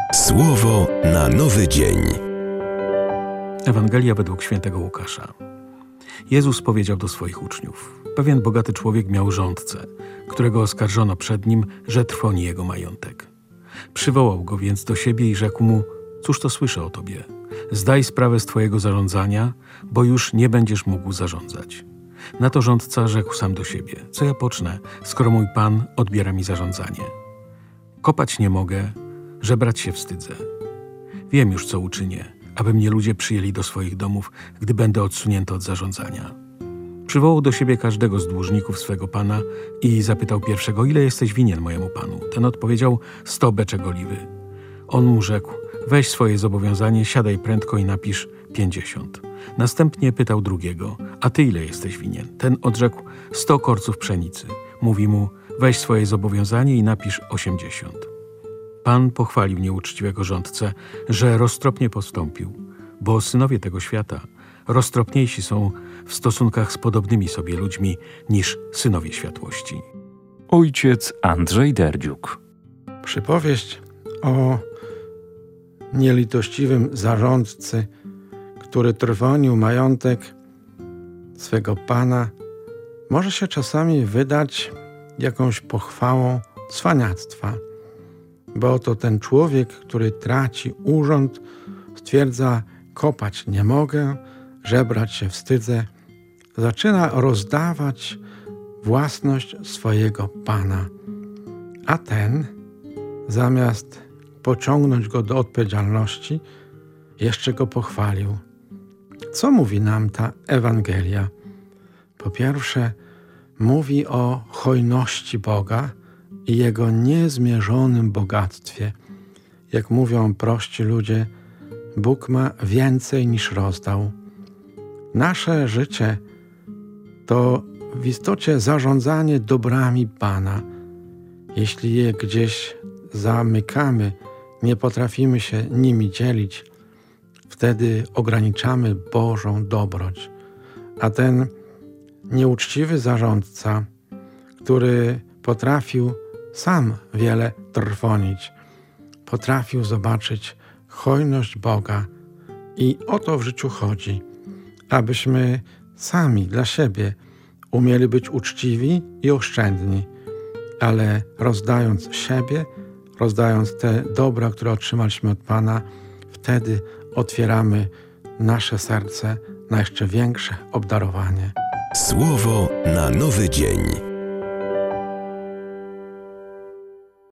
Słowo na nowy dzień. Ewangelia według świętego Łukasza. Jezus powiedział do swoich uczniów: pewien bogaty człowiek miał rządcę, którego oskarżono przed nim, że trwoni jego majątek. Przywołał go więc do siebie i rzekł mu: cóż to słyszę o tobie? Zdaj sprawę z twojego zarządzania, bo już nie będziesz mógł zarządzać. Na to rządca rzekł sam do siebie: co ja pocznę, skoro mój Pan odbiera mi zarządzanie? Kopać nie mogę, żebrać się wstydzę. Wiem już, co uczynię, aby mnie ludzie przyjęli do swoich domów, gdy będę odsunięty od zarządzania. Przywołał do siebie każdego z dłużników swego pana i zapytał pierwszego: ile jesteś winien mojemu panu? Ten odpowiedział: 100 beczek oliwy. On mu rzekł: weź swoje zobowiązanie, siadaj prędko i napisz 50. Następnie pytał drugiego: a ty ile jesteś winien? Ten odrzekł: 100 korców pszenicy. Mówi mu: weź swoje zobowiązanie i napisz 80. Pan pochwalił nieuczciwego rządcę, że roztropnie postąpił, bo synowie tego świata roztropniejsi są w stosunkach z podobnymi sobie ludźmi niż synowie światłości. Ojciec Andrzej Derdziuk. Przypowieść o nielitościwym zarządcy, który trwonił majątek swego pana, może się czasami wydać jakąś pochwałą cwaniactwa, bo oto ten człowiek, który traci urząd, stwierdza: kopać nie mogę, żebrać się wstydzę, zaczyna rozdawać własność swojego pana. A ten, zamiast pociągnąć go do odpowiedzialności, jeszcze go pochwalił. Co mówi nam ta Ewangelia? Po pierwsze, mówi o hojności Boga i Jego niezmierzonym bogactwie. Jak mówią prości ludzie, Bóg ma więcej niż rozdał. Nasze życie to w istocie zarządzanie dobrami Pana. Jeśli je gdzieś zamykamy, nie potrafimy się nimi dzielić, wtedy ograniczamy Bożą dobroć. A ten nieuczciwy zarządca, który potrafił sam wiele trwonić, potrafił zobaczyć hojność Boga. I o to w życiu chodzi, abyśmy sami dla siebie umieli być uczciwi i oszczędni, ale rozdając siebie, rozdając te dobra, które otrzymaliśmy od Pana, wtedy otwieramy nasze serce na jeszcze większe obdarowanie. Słowo na nowy dzień.